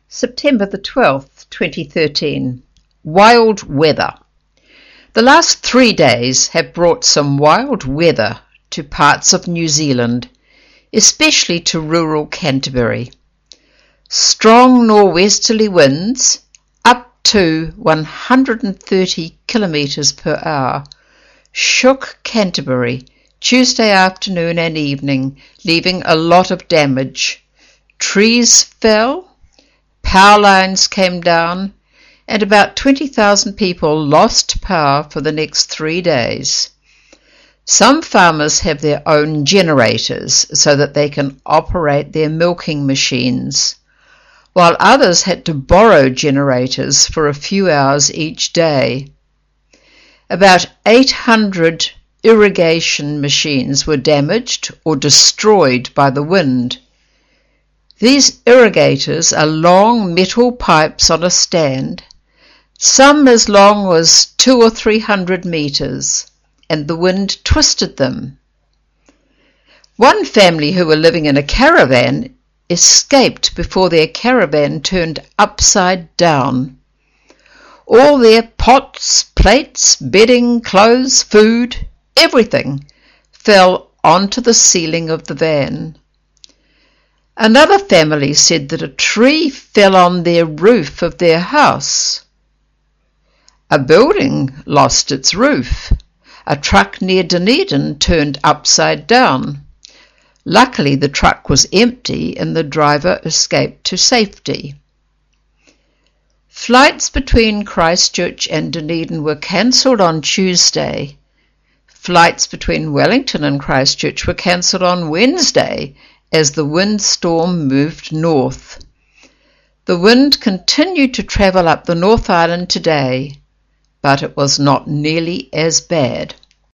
September the 12th, 2013. Wild weather. The last 3 days have brought some wild weather to parts of New Zealand, especially to rural Canterbury. Strong norwesterly winds, up to 130 kilometres per hour, shook Canterbury Tuesday afternoon and evening, leaving a lot of damage. Trees fell, power lines came down, and about 20,000 people lost power for the next 3 days. Some farmers have their own generators so that they can operate their milking machines, while others had to borrow generators for a few hours each day. About 800 irrigation machines were damaged or destroyed by the wind. These irrigators are long metal pipes on a stand, some as long as 200 or 300 metres, and the wind twisted them. One family who were living in a caravan escaped before their caravan turned upside down. All their pots, plates, bedding, clothes, food, everything fell onto the ceiling of the van. Another family said that a tree fell on their roof of their house. A building lost its roof. A truck near Dunedin turned upside down. Luckily, the truck was empty and the driver escaped to safety. Flights between Christchurch and Dunedin were cancelled on Tuesday. Flights between Wellington and Christchurch were cancelled on Wednesday as the windstorm moved north. The wind continued to travel up the North Island today, but it was not nearly as bad.